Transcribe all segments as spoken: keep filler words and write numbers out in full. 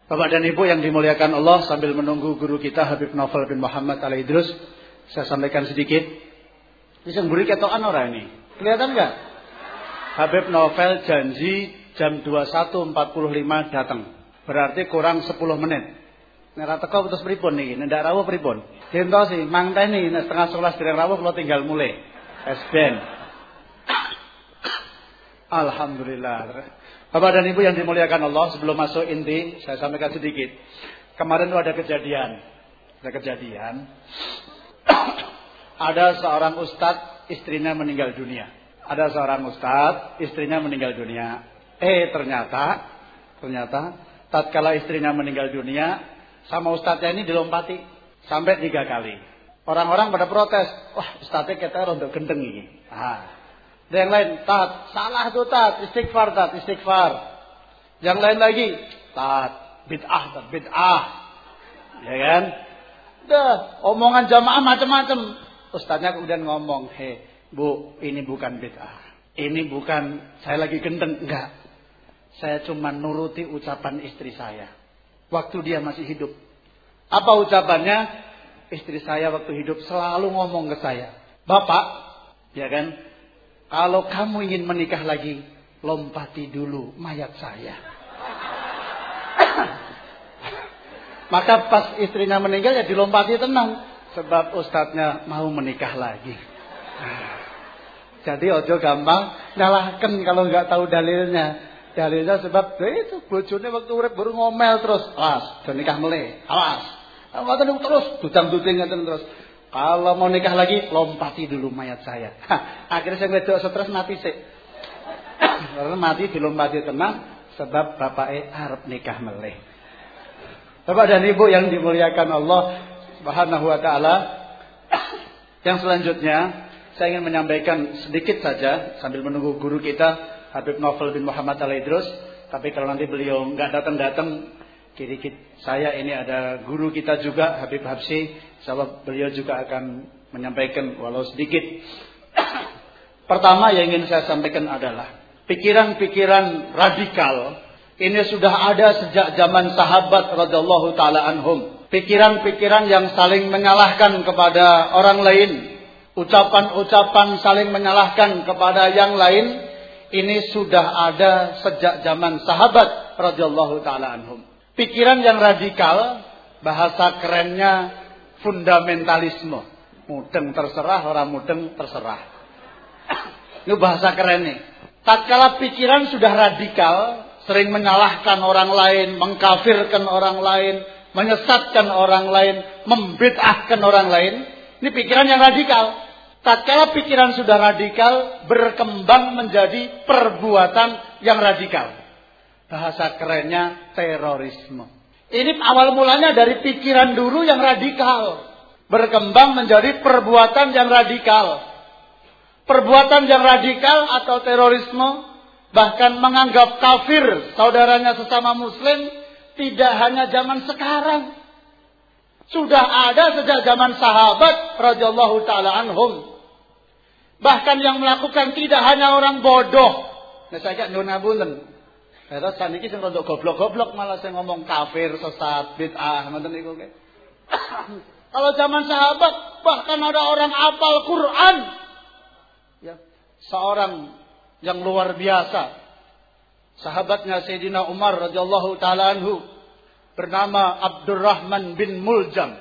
Bapak dan Ibu yang dimuliakan Allah, sambil menunggu guru kita Habib Novel bin Muhammad Al-Idrus, saya sampaikan sedikit. Ini yang guru ketokan orang ini. Kelihatan enggak? Habib Novel janji jam dua puluh satu empat puluh lima datang. Berarti kurang sepuluh menit. Nek teko terus pripun niki? Ndak rawuh pripun? Dento sih, mangteni nek setengah sebelas dereng rawuh kula tinggal mulai. S-Ben. Alhamdulillah. Bapak dan Ibu yang dimuliakan Allah, sebelum masuk inti, saya sampaikan sedikit. Kemarin itu ada kejadian. Ada kejadian. Ada seorang ustadz, istrinya meninggal dunia. Ada seorang ustadz, istrinya meninggal dunia. Eh, ternyata, ternyata, tatkala istrinya meninggal dunia, sama ustadznya ini dilompati. Sampai tiga kali. Orang-orang pada protes. Wah, ustadznya kita rontok gendeng ini. Ah. Dan yang lain, tat, salah tuh tat, istighfar tat, istighfar. Yang lain lagi, tat, bid'ah tat, bid'ah. Ya kan? Dah, omongan jamaah macam-macam. Ustaznya kemudian ngomong, hei, Bu, ini bukan bid'ah. Ini bukan, saya lagi gendeng. Enggak. Saya cuma nuruti ucapan istri saya. Waktu dia masih hidup. Apa ucapannya? Istri saya waktu hidup selalu ngomong ke saya. Bapak, ya kan? Kalau kamu ingin menikah lagi, lompati dulu mayat saya. Maka pas istrinya meninggal ya dilompati tenang. Sebab ustadznya mau menikah lagi. Jadi ojo gampang nyalahkan kalau nggak tahu dalilnya. Dalilnya sebab itu bojone waktu urip baru ngomel terus. Awas, do nikah meleh. Awas. Awas terus dudang-duding terus. Kalau mau nikah lagi, lompati dulu mayat saya. Hah, akhirnya saya wedok stres mati sih. Karena mati dilompati tenang, sebab bapake arep nikah meleh. Bapak dan Ibu yang dimuliakan Allah Subhanahu wa taala, yang selanjutnya saya ingin menyampaikan sedikit saja sambil menunggu guru kita Habib Novel bin Muhammad Al-Idrus. Tapi kalau nanti beliau nggak datang-datang, kiri saya ini ada guru kita juga Habib Habsyi. Insyaallah beliau juga akan menyampaikan walau sedikit. Pertama yang ingin saya sampaikan adalah pikiran-pikiran radikal ini sudah ada sejak zaman sahabat radhiyallahu taala anhum. Pikiran-pikiran yang saling menyalahkan kepada orang lain, ucapan-ucapan saling menyalahkan kepada yang lain, ini sudah ada sejak zaman sahabat radhiyallahu taala anhum. Pikiran yang radikal, bahasa kerennya fundamentalisme. Mudeng terserah, orang mudeng terserah. Ini bahasa keren nih. Tatkala pikiran sudah radikal, sering menyalahkan orang lain, mengkafirkan orang lain, menyesatkan orang lain, membid'ahkan orang lain, ini pikiran yang radikal. Tatkala pikiran sudah radikal, berkembang menjadi perbuatan yang radikal. Bahasa kerennya terorisme. Ini awal mulanya dari pikiran dulu yang radikal. Berkembang menjadi perbuatan yang radikal. Perbuatan yang radikal atau terorisme, bahkan menganggap kafir saudaranya sesama muslim, tidak hanya zaman sekarang. Sudah ada sejak zaman sahabat radhiyallahu taala anhum. Bahkan yang melakukan tidak hanya orang bodoh. Nah saya nyuwun ngapunten. Terus saniki sing rada goblok-goblok malah sing ngomong kafir, sesat, bid'ah, ngoten niku nggih. Kalau zaman sahabat bahkan ada orang hafal Quran. Ya, seorang yang luar biasa. Sahabatnya Sayyidina Umar radhiyallahu taala anhu bernama Abdurrahman bin Muljam.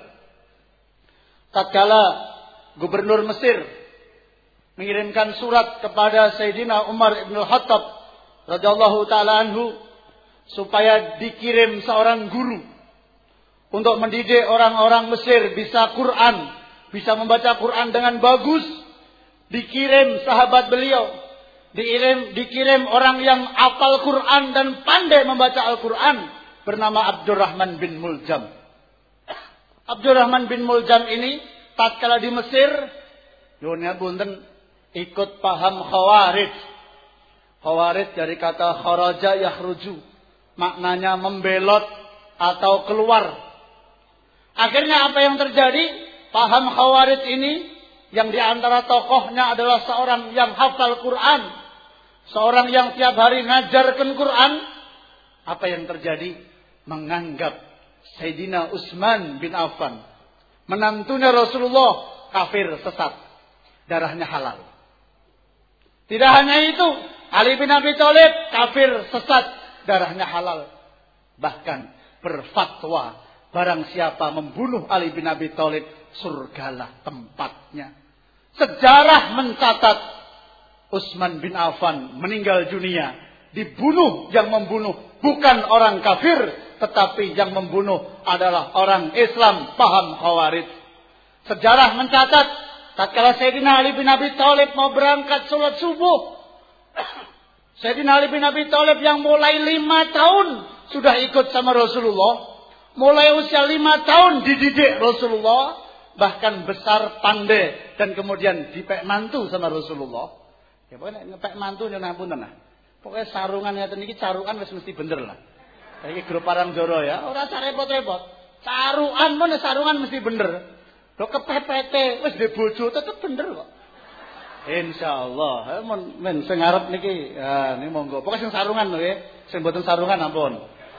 Tatkala gubernur Mesir mengirimkan surat kepada Sayyidina Umar ibn Khattab radhiyallahu taala anhu supaya dikirim seorang guru untuk mendidik orang-orang Mesir bisa Quran, bisa membaca Quran dengan bagus. Dikirim sahabat beliau, dikirim dikirim orang yang hafal Quran dan pandai membaca Al-Quran bernama Abdurrahman bin Muljam. Abdurrahman bin Muljam ini tatkala di Mesir, dunia bunten ikut paham Khawarij. Khawarij dari kata kharaja yakhruju, maknanya membelot atau keluar. Akhirnya apa yang terjadi? Paham Khawarij ini yang diantara tokohnya adalah seorang yang hafal Quran, seorang yang tiap hari ngajarkan Quran. Apa yang terjadi? menganggap Sayyidina Utsman bin Affan, menantunya Rasulullah, kafir sesat, darahnya halal. Tidak hanya itu, Ali bin Abi Thalib kafir sesat, darahnya halal. Bahkan berfatwa, barang siapa membunuh Ali bin Abi Thalib, surgalah tempatnya. Sejarah mencatat Utsman bin Affan meninggal dunia, dibunuh yang membunuh bukan orang kafir, tetapi yang membunuh adalah orang Islam paham Khawarij. Sejarah mencatat, tatkala Sayyidina Ali bin Abi Thalib mau berangkat sholat subuh, Sayyidina Ali bin Abi Thalib yang mulai lima tahun sudah ikut sama Rasulullah, mulai usia lima tahun dididik Rasulullah, bahkan besar pandai dan kemudian dipek mantu sama Rasulullah. Ya pokoknya ngepek mantu nyonya punten lah. Pokoknya sarungan ngeten iki carukan wis mesti bener lah. Iki grup parang Joro ya, ora usah repot-repot. Carukan men sarungan mesti bener. Lho kepepete wis dhe bojo tetep bener kok. Insyaallah. Men men sing arep niki ha niki monggo. Pokoke sing sarungan lho nggih. Sing mboten sarungan ampun.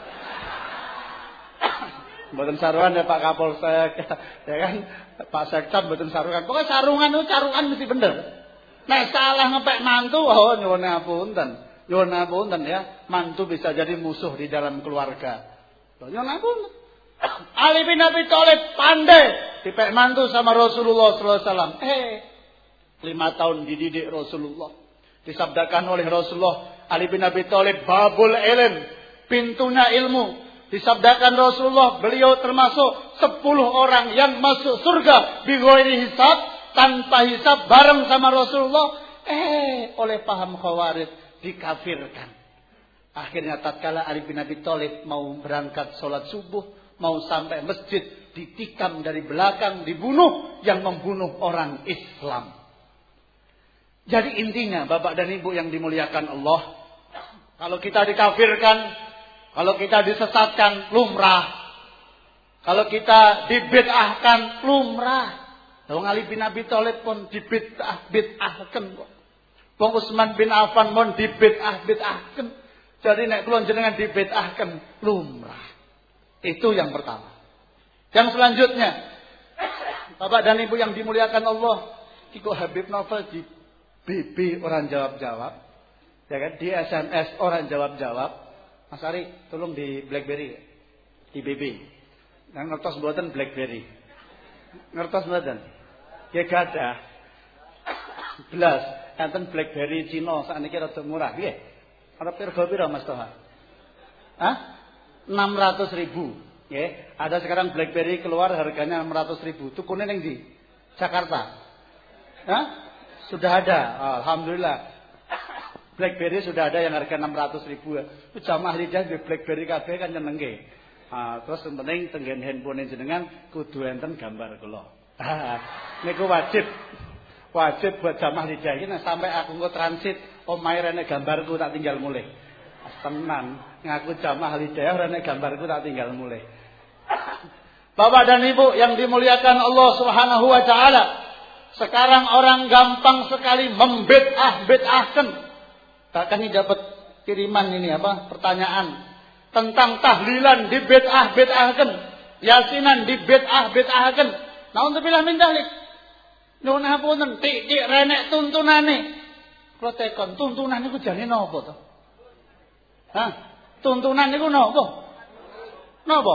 Mboten sarungan ya Pak Kapolsek ya kan Pak Sekcam mboten sarungan. Pokoke sarungan itu carukan mesti bener. Nek salah ngepek mantu, oh nyuwun apunten. Nyuwun apunten ya, mantu bisa jadi musuh di dalam keluarga. Nyuwun apunten. Ali bin Abi Thalib pandai dipek mantu sama Rasulullah sallallahu alaihi wasallam. Eh, lima tahun dididik Rasulullah. Disabdakan oleh Rasulullah, Ali bin Abi Thalib babul ilm, pintunya ilmu. Disabdakan Rasulullah, beliau termasuk sepuluh orang yang masuk surga bighairi hisab, tanpa hisab bareng sama Rasulullah. Eh, oleh paham Khawarij dikafirkan. Akhirnya tatkala Ali bin Abi Thalib mau berangkat sholat subuh, mau sampai masjid, ditikam dari belakang, dibunuh, yang membunuh orang Islam. Jadi intinya Bapak dan Ibu yang dimuliakan Allah, kalau kita dikafirkan, kalau kita disesatkan, lumrah. Kalau kita dibid'ahkan, lumrah. Wong Ali bin Abi Thalib pun dibid'ah bid'ahken kok. Wong Utsman bin Affan pun dibid'ah bid'ahken. Jadi nek kula jenengan dibid'ahken lumrah. Itu yang pertama. Yang selanjutnya, Bapak dan Ibu yang dimuliakan Allah, Kiko Habib Novel di B B orang jawab-jawab. Ya kan, di S M S orang jawab-jawab. Mas Ari, tolong di BlackBerry, di B B. Nang ngertos mboten BlackBerry. Ngertos mboten? Ya gadah. Belas, enten BlackBerry Cina sakniki rada murah nggih. Arep rega pira Mas Toha? Hah? enam ratus ribu. Nggih, ada sekarang BlackBerry keluar harganya enam ratus ribu. Tukune ning ndi? Jakarta. Hah? Sudah ada. Alhamdulillah. BlackBerry sudah ada yang harga enam ratus ribu. Itu jamaah lidah di BlackBerry kabeh kan nyenengke. Ah, terus yang penting tenggen handphone jenengan kudu enten gambar kula. Ah, niku wajib. Wajib buat jamaah lidah iki nek sampai aku engko transit omahe rene gambarku tak tinggal mulih. Tenan, ngaku jamaah lidah ora nek gambarku tak tinggal mulih. Bapak dan Ibu yang dimuliakan Allah Subhanahu wa taala, sekarang orang gampang sekali membid'ah-bid'ahkan. Bahkan ini dapat kiriman ini apa? Pertanyaan tentang tahlilan di bid'ah-bid'ahkan, yasinan di bid'ah-bid'ahkan. Nauzubillah min dzalik. Nuwun hapunten, tik-tik renek tuntunane. Kula tekon, tuntunan niku jane napa to? Hah? Tuntunan niku napa? Napa?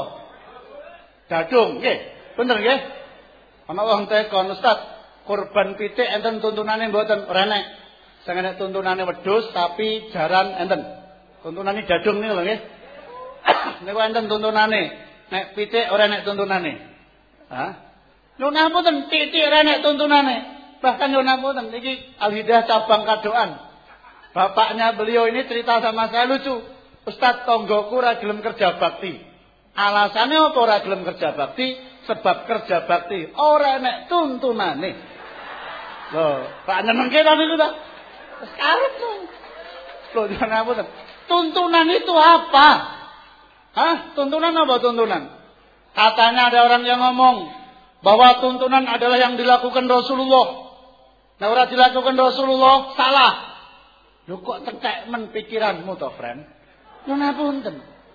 Dadung, nggih. Bener nggih? Ana wong tekon, Ustaz, kurban pitik enten tuntunane mboten renek. Sing enek tuntunane wedhus tapi jaran enten. Tuntunane dadung niku lho nggih. Niku enten tuntunane. Nek pitik ora enek tuntunane. Hah? Nyuwun apunten, titik ora enek tuntunane. Bahkan nyuwun apunten iki Al-Hidayah cabang Kadoan. Bapaknya beliau ini cerita sama saya lucu. Ustaz, tonggoku ora gelem kerja bakti. Alasannya apa ora gelem kerja bakti? Sebab kerja bakti ora enek tuntunane. Loh, Pak nyenengke ta niku ta? Wis karep lho. Loh, nyuwun apunten. Tuntunan itu apa? Hah? Tuntunan apa tuntunan? Katanya ada orang yang ngomong bahwa tuntunan adalah yang dilakukan Rasulullah. Nah, ora dilakukan Rasulullah salah. Lho kok tekek men pikiranmu to, friend? Nyuwun apunten.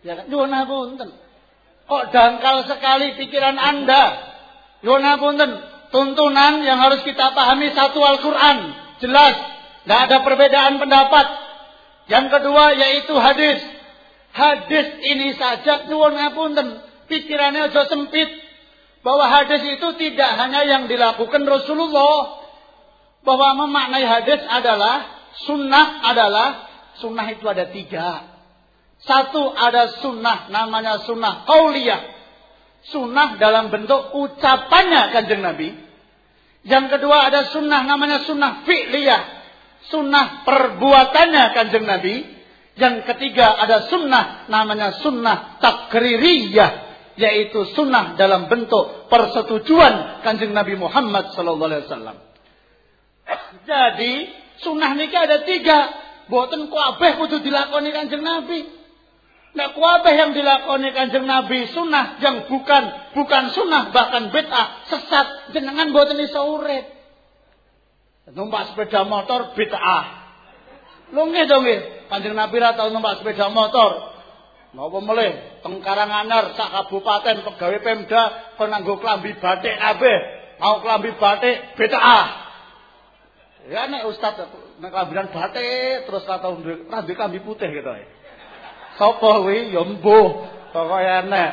Ya kan? Nyuwun ngapunten. Kok dangkal sekali pikiran Anda? Nyuwun ngapunten. Tuntunan yang harus kita pahami satu Al-Quran. Jelas. Tidak ada perbedaan pendapat. Yang kedua yaitu hadis. Hadis ini saja nyuwun ngapunten. Pikirannya aja sempit. Bahwa hadis itu tidak hanya yang dilakukan Rasulullah. Bahwa memaknai hadis adalah sunnah adalah sunnah itu ada tiga. Satu ada sunnah namanya sunnah qauliyah. Sunnah dalam bentuk ucapannya Kanjeng Nabi. Yang kedua ada sunnah namanya sunnah fi'liyah. Sunnah perbuatannya Kanjeng Nabi. Yang ketiga ada sunnah namanya sunnah takririyah. Yaitu sunnah dalam bentuk persetujuan Kanjeng Nabi Muhammad sallallahu alaihi wasallam. Jadi sunnah niki ada tiga. Boten kabeh kudu dilakoni Kanjeng Nabi. Nek kabeh yang dilakoni Kanjeng Nabi sunnah yang bukan bukan sunnah bahkan bid'ah sesat jenengan boten iso urip. Numpak sepeda motor bid'ah. Lho nggih to nggih. Kanjeng Nabi ra tau numpak sepeda motor. Napa melih teng Karanganyar sak kabupaten pegawai Pemda kon nganggo klambi batik kabeh. Mau klambi batik bid'ah. Ya nek ustaz nek klambiran batik terus ra tau duwe klambi putih gitu ae. Sapa kuwi? Ya mbuh. Pokoke enek.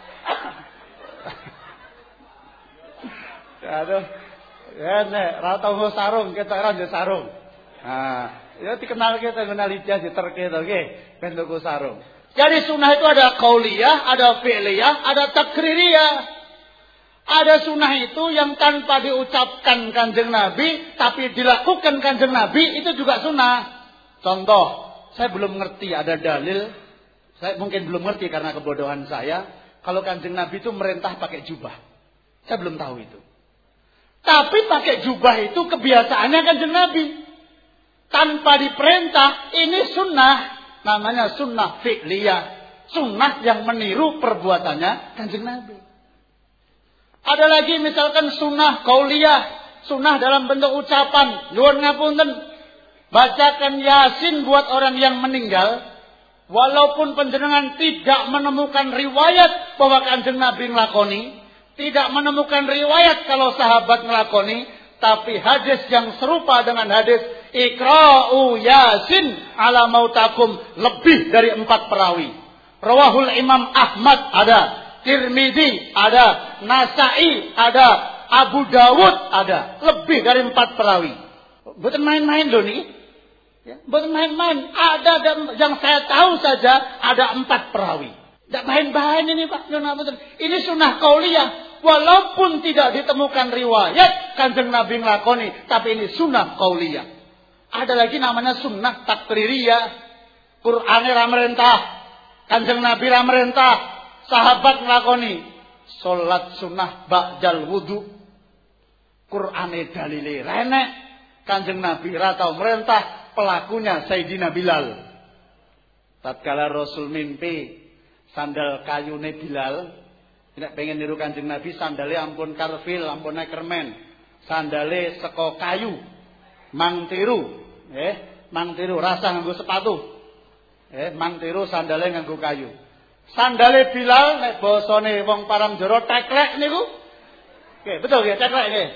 Aduh. Ya nek ra tau nggo sarung, ketok ra ndek sarung. Nah, ya dikenal kita kenal ijazah diterke to nggih, ben tuku sarung. Jadi sunnah itu ada qauliyah, ada fi'liyah, ada takririyah. Ada sunnah itu yang tanpa diucapkan Kanjeng Nabi, tapi dilakukan Kanjeng Nabi, itu juga sunnah. Contoh, saya belum ngerti ada dalil, saya mungkin belum ngerti karena kebodohan saya, kalau Kanjeng Nabi itu merintah pakai jubah. Saya belum tahu itu. Tapi pakai jubah itu kebiasaannya Kanjeng Nabi. Tanpa diperintah, ini sunnah. Namanya sunnah fi'liyah. Sunnah yang meniru perbuatannya Kanjeng Nabi. Ada lagi misalkan sunnah qauliyah. Sunnah dalam bentuk ucapan. Nyuwun ngapunten. Bacakan Yasin buat orang yang meninggal. Walaupun panjenengan tidak menemukan riwayat bahwa Kanjeng Nabi ngelakoni. Tidak menemukan riwayat kalau sahabat ngelakoni. Tapi hadis yang serupa dengan hadis Iqra'u Yasin ala mautakum lebih dari empat perawi. Rawahul Imam Ahmad ada, Tirmidzi ada, Nasa'i ada, Abu Dawud ada, lebih dari empat perawi. Bukan main-main loh nih. Ya, bukan main-main. Ada dan yang saya tahu saja ada empat perawi. Tidak main-main ini Pak. Ini sunnah qauliyah. Walaupun tidak ditemukan riwayat Kanjeng Nabi ngelakoni, tapi ini sunnah qauliyah. Ada lagi namanya sunnah takririyah. Qur'ane ra merintah, Kanjeng Nabi ra merintah, sahabat ngelakoni. Salat sunnah ba'dal wudu. Qur'ane dalile renek, Kanjeng Nabi ra tau merintah, pelakunya Sayyidina Bilal. Tatkala Rasul mimpi sandal kayune Bilal, nek pengen niru Kanjeng Nabi sandale ampun karfil, ampun nekermen. Sandale saka kayu. Mang tiru, eh, mang tiru rasa nganggo sepatu. Eh, mang tiru sandale nganggo kayu. Sandale Bilal nek basane wong Paramjara teklek niku. Oke, betul nggih, teklek nggih.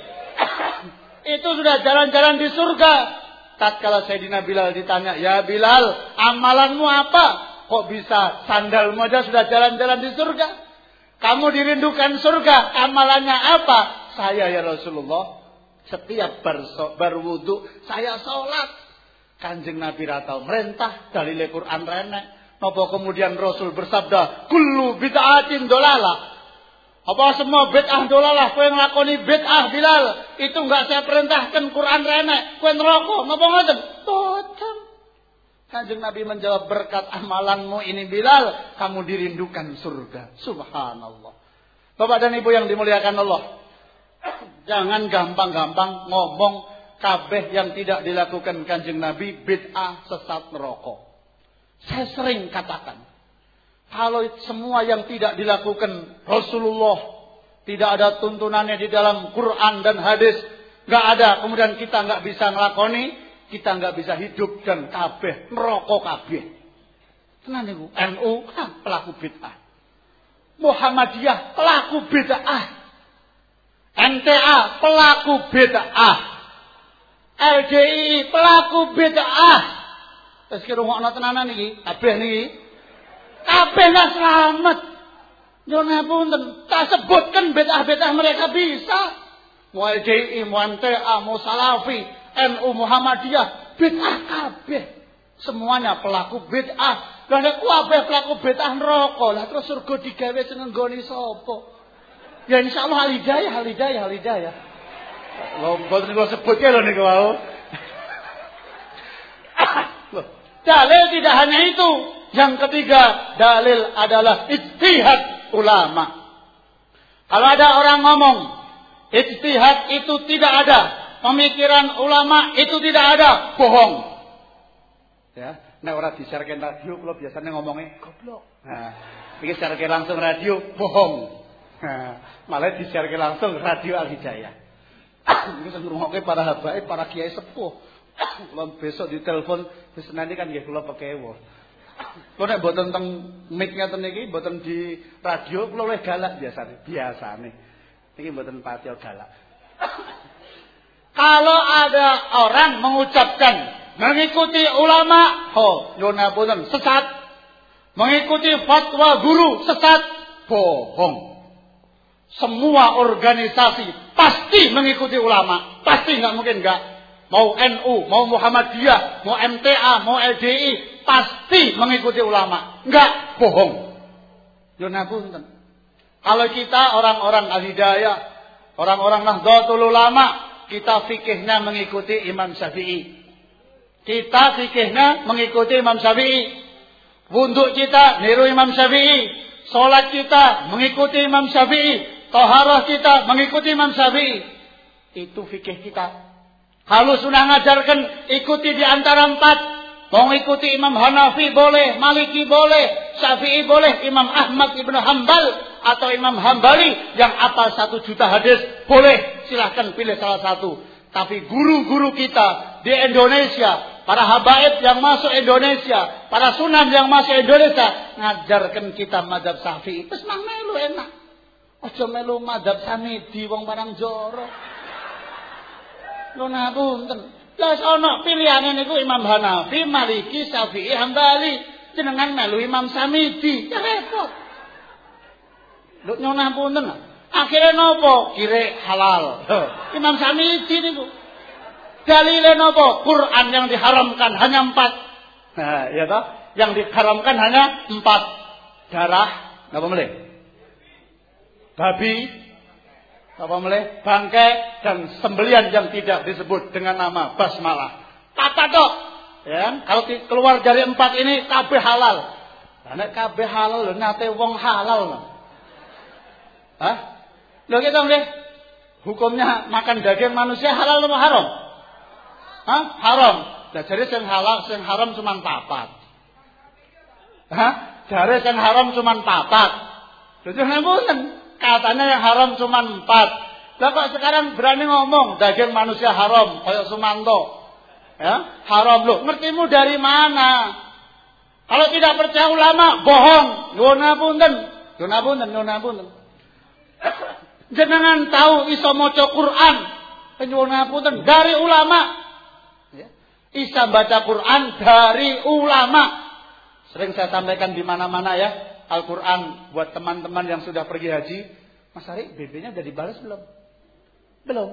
Itu sudah jalan-jalan di surga. Tatkala Sayyidina Bilal ditanya, "Ya Bilal, amalanmu apa? Kok bisa sandalmu aja sudah jalan-jalan di surga? Kamu dirindukan surga, amalannya apa?" "Saya ya Rasulullah, setiap bar, berwudu saya sholat." Kanjeng Nabi ratau merintah, dalile Quran renek. Napa kemudian Rasul bersabda, "Kullu bid'atin dolalah." Apa semua bid'ah dolalah? Kowe nglakoni bid'ah Bilal, itu enggak saya perintahkan, Quran renek. Kowe neraka, napa ngoten? Boten. Kanjeng Nabi menjawab, "Berkat amalanmu ini Bilal, kamu dirindukan surga." Subhanallah. Bapak dan Ibu yang dimuliakan Allah, jangan gampang-gampang ngomong kabeh yang tidak dilakukan Kanjeng Nabi bid'ah, sesat, neraka. Saya sering katakan, kalau semua yang tidak dilakukan Rasulullah, tidak ada tuntunannya di dalam Quran dan hadis, nggak ada, kemudian kita nggak bisa ngelakoni, kita nggak bisa hidup dan kabeh neraka kabeh. Tenan niku N U pelaku bid'ah. Muhammadiyah pelaku bid'ah. N T A pelaku bid'ah. L D I pelaku bid'ah. Terus kirungokno tenanan iki, kabeh niki. Kabeh nggak selamat. Nyuwun punten, tak sebutkan bid'ah-bid'ah mereka bisa. Mau L D I, mau M T A, mau Salafi, N U Muhammadiyah, bid'ah kabeh. Semuanya pelaku bid'ah. Lah nek kabeh pelaku bid'ah neraka, lah terus surga digawe seneng nggone sapa? Ya insyaallah hal hidayah, hal hidayah, hal hidayah. Lho mboten kula sebutke lho niku wau. Dalil tidak hanya itu. Yang ketiga, dalil adalah ijtihad ulama. Kalau ada orang ngomong, ijtihad itu tidak ada, pemikiran ulama itu tidak ada, bohong. Ya, nek ora disiarke radio kula biasanya ngomongnya goblok. Nah, iki disiarke langsung radio, bohong. Nah, malah disiarke langsung radio Al Hidayah. Iki sing ngrungokke para habaib, para kiai sepuh. Kalau besok ditelepon, wis nanti kan nggih kula pekewo. Kok nek mboten teng mic ngaten niki, mboten di radio, kula luwih galak biasane. Biasane. Niki mboten pati galak. Kalau ada orang mengucapkan mengikuti ulama, oh, nyuwun apunten, sesat. Mengikuti fatwa guru, sesat, bohong. Semua organisasi pasti mengikuti ulama, pasti enggak mungkin enggak. Mau N U, mau Muhammadiyah, mau M T A, mau L D I, pasti mengikuti ulama. Enggak, bohong. Nyuwun apunten. Kalau kita orang-orang Al-Hidayah, orang-orang Nahdlatul Ulama, kita fikihnya mengikuti Imam Syafi'i. Kita fikihnya mengikuti Imam Syafi'i. Wudhu kita niru Imam Syafi'i. Salat kita mengikuti Imam Syafi'i. Taharah kita mengikuti Imam Syafi'i. Itu fikih kita. Kalau sudah ngajarkan ikuti di antara empat. Mau ikuti Imam Hanafi boleh, Maliki boleh, Syafi'i boleh, Imam Ahmad Ibnu Hanbal atau Imam Hambali yang apal satu juta hadis boleh, silahkan pilih salah satu. Tapi guru-guru kita di Indonesia, para habaib yang masuk Indonesia, para sunan yang masuk Indonesia ngajarkan kita mazhab Syafi'i. Terus mang melu enak. Aja melu mazhab Samidi wong barang joro. Lho napunten. Lah ana pilihane niku Imam Hanafi, Maliki, Syafi'i, Hambali. Jenengan melu Imam Samidi, ya repot. Lho nyuwun apunten. Akhire napa? Kire halal. Imam Samidi niku. Dalile napa? Quran yang diharamkan hanya empat. Nah, ya toh? Yang diharamkan hanya empat. Darah, napa melih? Babi, apa meleh? Bangkai dan sembelian yang tidak disebut dengan nama basmalah. Kata dok, ya, kalau keluar dari empat ini kabeh halal. Karena kabeh halal, lho nate wong halal. Hah? Lho kita meleh? Hukumnya makan daging manusia halal atau haram? Hah? Haram. Nah, jadi yang halal, yang haram cuma papat. Hah? Jadi yang haram cuma papat. Lho jangan katanya yang haram cuma empat. Lah kok sekarang berani ngomong daging manusia haram kayak Sumanto. Ya, haram loh. Ngertimu dari mana? Kalau tidak percaya ulama, bohong. Nyuwun apunten. Nyuwun apunten, nyuwun apunten. Jenengan tahu iso maca Quran. Nyuwun apunten dari ulama. Ya. Isa baca Quran dari ulama. Sering saya sampaikan di mana-mana ya. Al-Quran buat teman-teman yang sudah pergi haji. Mas Ari, B B-nya udah dibalas belum? Belum.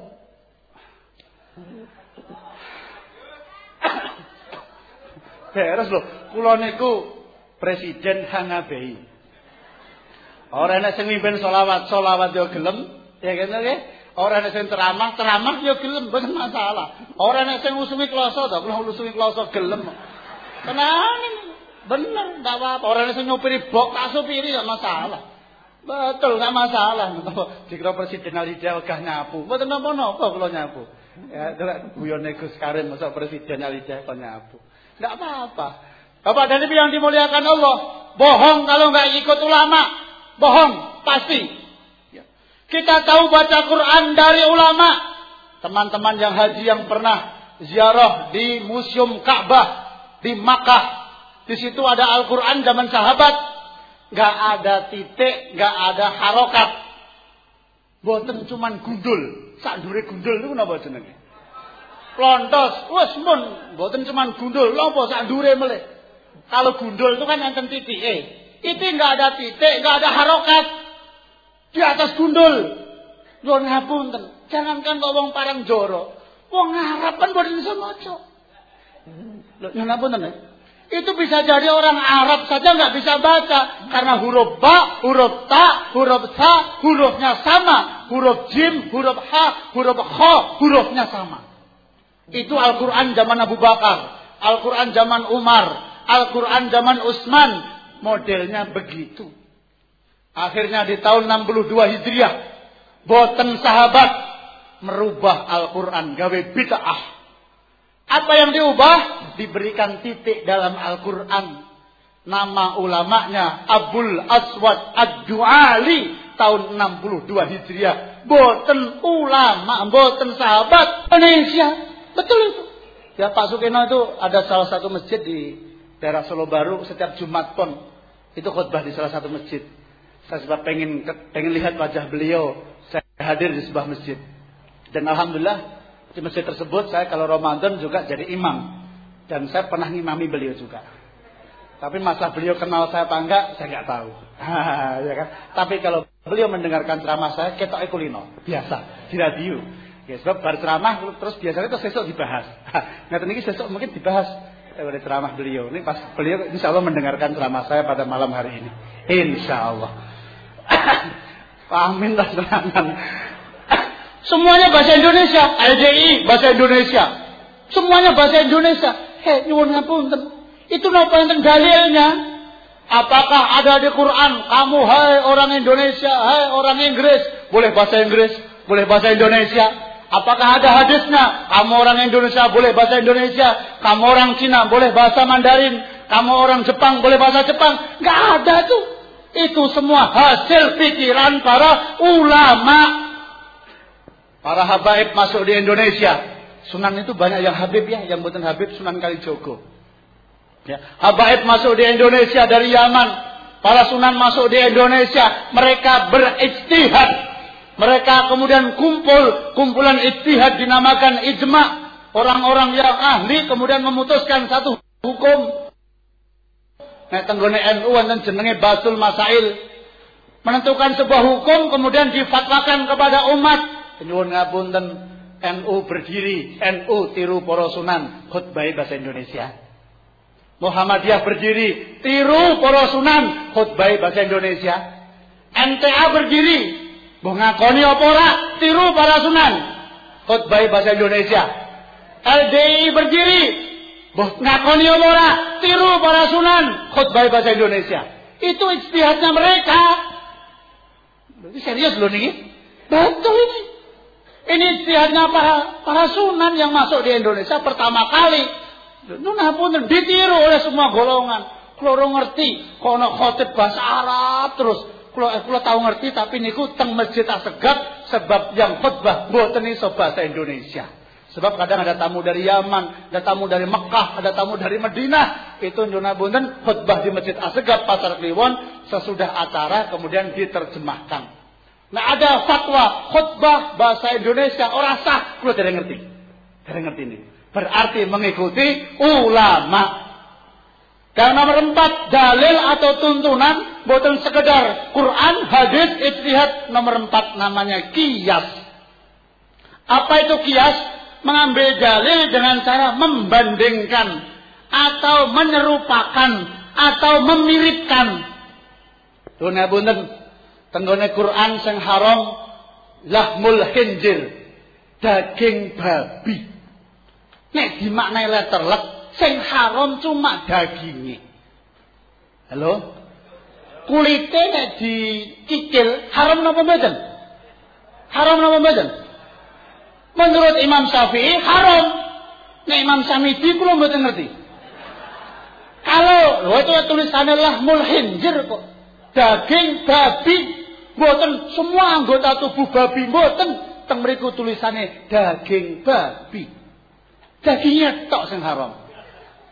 Beres loh. Kula niku presiden Hanabi. Ora ana sing mimpin selawat, selawat yo gelem, ya kene nggih. Ora ana sing ceramah, ceramah yo gelem, mboten masalah. Ora ana sing ngusungi kloso to, kula ngusungi kloso gelem. Tenan. Bener, enggak apa-apa. Orang yang nyopiri bok, tak supiri, enggak masalah. Betul, enggak masalah. Dikira presiden Al-Hidayah wegah nyapu. Mboten napa-napa kula nyapu. Ya, delok guyone Gus Karim masa presiden Al-Hidayah kok nyapu. Enggak apa-apa. Bapak dan Ibu yang dimuliakan Allah, bohong kalau enggak ikut ulama. Bohong, pasti. Ya. Kita tahu baca Quran dari ulama. Teman-teman yang haji yang pernah ziarah di Museum Ka'bah di Makkah. Di situ ada Al-Quran zaman sahabat. Gak ada titik, gak ada harokat. Boten cuman gundul. Sak dure gundul itu napa jenenge? Plontos, wes mun, boten cuman gundul, lopo sak dure meleh. Kalau gundul itu kan enten titik, eh. Itu nggak ada titik, nggak ada harokat di atas gundul. Nuwun ngapunten, jangankan kok wong parang joro, wong Arab kan boten iso maca. Nuwun ngapunten. Itu bisa jadi orang Arab saja nggak bisa baca karena huruf ba, huruf ta, huruf sa, hurufnya sama, huruf jim, huruf ha, huruf kha, hurufnya sama. Itu Al-Quran zaman Abu Bakar, Al-Quran zaman Umar, Al-Quran zaman Utsman, modelnya begitu. Akhirnya di tahun enam puluh dua Hijriah, boten sahabat merubah Al-Quran, gawe bid'ah. Apa yang diubah? Diberikan titik dalam Al-Quran. Nama ulamanya Abul Aswad Ad-Du'ali, tahun enam puluh dua Hijriah. Boten ulama, boten sahabat Indonesia. Betul itu. Ya Pak Sukeno itu ada salah satu masjid di daerah Solo Baru, setiap Jumat pon itu khutbah di salah satu masjid. Saya sebab pengen pengen lihat wajah beliau, saya hadir di sebuah masjid. Dan alhamdulillah di masjid tersebut saya kalau Ramadan juga jadi imam. Dan saya pernah ngimami beliau juga. Tapi masalah beliau kenal saya apa enggak, saya enggak tahu. Ya kan? Tapi kalau beliau mendengarkan ceramah saya, ketok kulino, biasa di radio. Ya, sebab bar ceramah terus biasanya itu sesuk dibahas. Nah, ini sesuk mungkin dibahas pada ceramah beliau. Ini pas beliau insya Allah mendengarkan ceramah saya pada malam hari ini. Insya Allah. Amin lah serangan. Semuanya bahasa Indonesia. L D I bahasa Indonesia. Semuanya bahasa Indonesia. Hei, nyuwun ngapunten. Itu napa enten dalilnya? Apakah ada di Quran? Kamu hai orang Indonesia, hai orang Inggris, boleh bahasa Inggris, boleh bahasa Indonesia. Apakah ada hadisnya? Kamu orang Indonesia boleh bahasa Indonesia. Kamu orang Cina boleh bahasa Mandarin. Kamu orang Jepang boleh bahasa Jepang. Gak ada tuh. Itu semua hasil pikiran para ulama. Para habaib masuk di Indonesia. Sunan itu banyak yang habib ya. Yang bukan habib Sunan Kalijogo. Ya. Habaib masuk di Indonesia dari Yaman. Para sunan masuk di Indonesia. Mereka berijtihad. Mereka kemudian kumpul, kumpulan ijtihad dinamakan ijma. Orang-orang yang ahli kemudian memutuskan satu hukum. Nek tenggone N U wonten jenenge Basul Masail. Menentukan sebuah hukum kemudian difatwakan kepada umat. Nyuwun ngapunten, N U berdiri, N U tiru para sunan, khutbah bahasa Indonesia. Muhammadiyah berdiri, tiru para sunan, khutbah bahasa Indonesia. N T A berdiri, mbok ngakoni apa ora? Tiru para sunan. Khutbah bahasa Indonesia. L D I berdiri. Mbok ngakoni apa ora? Tiru para sunan. Khutbah bahasa Indonesia. Itu ijtihadnya mereka. Berarti serius loh nih. Betul ini. Ini ijtihadnya para para sunan yang masuk di Indonesia pertama kali. Nun ampun ditiru oleh semua golongan. Kulo ngerti kono khotib bahasa Arab terus. Kulo kulo tahu ngerti tapi niku teng Masjid Assegaf sebab yang khutbah mboten iso bahasa Indonesia. Sebab kadang ada tamu dari Yaman, ada tamu dari Mekah, ada tamu dari Madinah. Itu nyuwun punten khutbah di Masjid Assegaf Pasar Kliwon sesudah acara kemudian diterjemahkan. Nah ada fatwa khutbah bahasa Indonesia ora sah, kulo dereng ngerti. Dereng ngerti ini. Berarti mengikuti ulama. Yang nomor empat, dalil atau tuntunan, bukan sekedar Quran, hadis, ijtihad. Nomor empat namanya qiyas. Apa itu qiyas? Mengambil dalil dengan cara membandingkan atau menyerupakan atau memiripkan. Dene bunten, tenggone Quran sing haram lahmul khinzir, daging babi. Nek dimaknai letterlek sing haram cuma dagingnya. Halo? Kulitnya nek dikikil haram napa mboten? Haram napa mboten? Menurut Imam Syafi'i haram. Nek Imam Samidi kula mboten ngerti. Kalau lho itu tulisannya lahmul khinzir kok. Daging babi mboten semua anggota tubuh babi mboten. Teng mriku tulisannya daging babi. Dagingnya tok sing haram.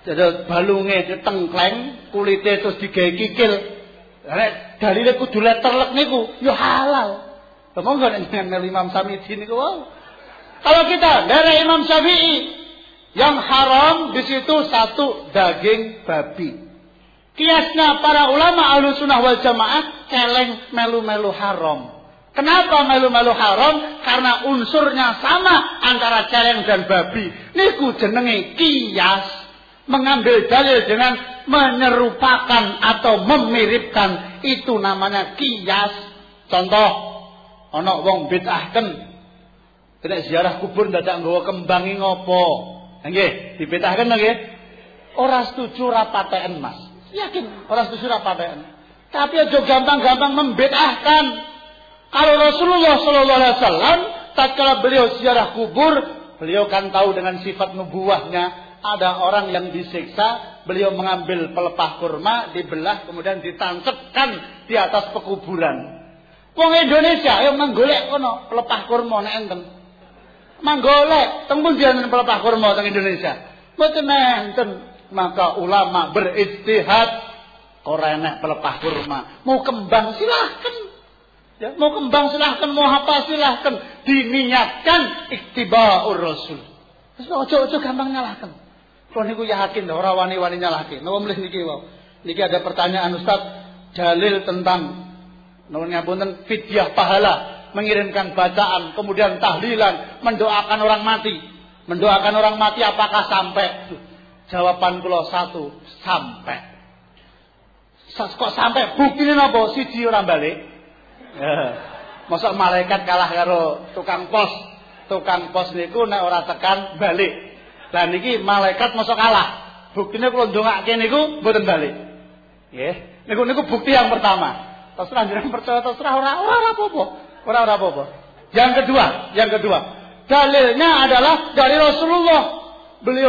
Jadi balunge ditengkleng, kulite terus digawe kikil. Nek dalile kudu letterlek niku ya halal. Monggo nek dengan Imam Samidzi niku wow. Kalau kita dari Imam Syafi'i yang haram di situ satu daging babi. Kiasnya para ulama Ahlussunnah wal Jamaah celeng melu-melu haram. Kenapa melu-melu haram? Karena unsurnya sama antara celeng dan babi. Niku jenenge kias. Mengambil dalil dengan menyerupakan atau memiripkan. Itu namanya kias. Contoh, ana wong bid'ahken kena ziarah kubur dadak nggawa kembangi ngopo. Nggih, dibid'ahken nggih. Ora setuju ra paten, Mas. Yakin ora setuju ra paten. Tapi aja gampang-gampang membid'ahkan. Kalau Rasulullah sallallahu alaihi wasallam tatkala beliau ziarah kubur, beliau kan tahu dengan sifat nubuwahnya. Ada orang yang disiksa, beliau mengambil pelepah kurma, dibelah, kemudian ditancapkan di atas pekuburan. Wong Indonesia yang menggolek kono pelepah kurma nek enten. Manggolek, teng pundi enten pelepah kurma teng Indonesia? Mboten enten. Maka ulama berijtihad, ora enek pelepah kurma. Mau kembang silahkan. Ya, mau kembang silahkan, mau apa silahkan. Diniatkan ittiba'ur Rasul. Wis ojo-ojo gampang nyalahkan. Kalau niku yakin ora wani-wani nyalahke. Napa mlih niki wae. Niki ada pertanyaan Ustaz, dalil tentang nuwun ngapunten fidyah pahala, mengirimkan bacaan, kemudian tahlilan, mendoakan orang mati. Mendoakan orang mati apakah sampai? Jawaban kula satu, sampai. Kok sampai? Buktine napa? Siji ora balik. Ya. Mosok malaikat kalah karo tukang pos. Tukang pos niku nek ora tekan balik. Lah niki malaikat mosok kalah. Buktine kula ndongake niku mboten balik. Nggih. Niku niku bukti yang pertama. Terserah jenengan percaya terserah ora ora apa-apa. Ora ora apa-apa. Yang kedua, yang kedua, dalilnya adalah dari Rasulullah. Beliau